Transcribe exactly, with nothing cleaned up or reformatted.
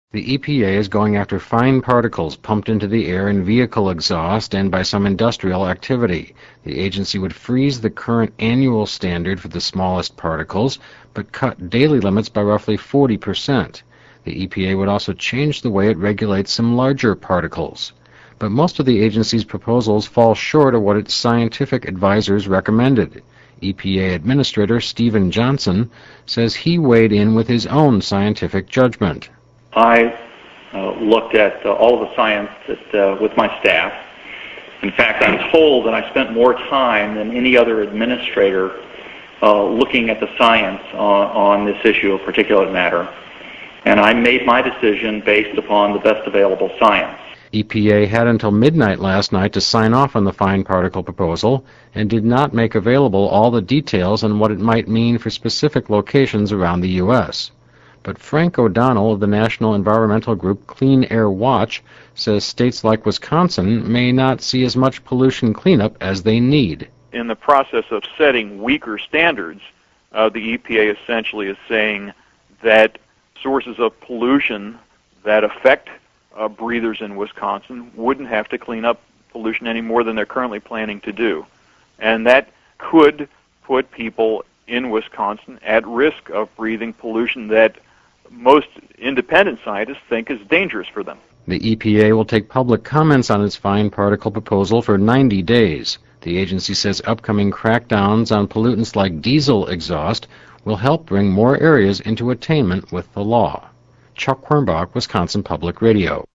The E P A is going after fine particles pumped into the air in vehicle exhaust and by some industrial activity. The agency would freeze the current annual standard for the smallest particles, but cut daily limits by roughly forty percent. The E P A would also change the way it regulates some larger particles. But most of the agency's proposals fall short of what its scientific advisors recommended. E P A Administrator Stephen Johnson says he weighed in with his own scientific judgment. I uh, looked at uh, all of the science that, uh, with my staff. In fact, I'm told that I spent more time than any other administrator uh, looking at the science on, on this issue of particulate matter. And I made my decision based upon the best available science. E P A had until midnight last night to sign off on the fine particle proposal and did not make available all the details on what it might mean for specific locations around the U S But Frank O'Donnell of the national environmental group Clean Air Watch says states like Wisconsin may not see as much pollution cleanup as they need. In the process of setting weaker standards, uh, the E P A essentially is saying that sources of pollution that affect uh, breathers in Wisconsin wouldn't have to clean up pollution any more than they're currently planning to do. And that could put people in Wisconsin at risk of breathing pollution that most independent scientists think is dangerous for them. The E P A will take public comments on its fine particle proposal for ninety days. The agency says upcoming crackdowns on pollutants like diesel exhaust will help bring more areas into attainment with the law. Chuck Quirmbach, Wisconsin Public Radio.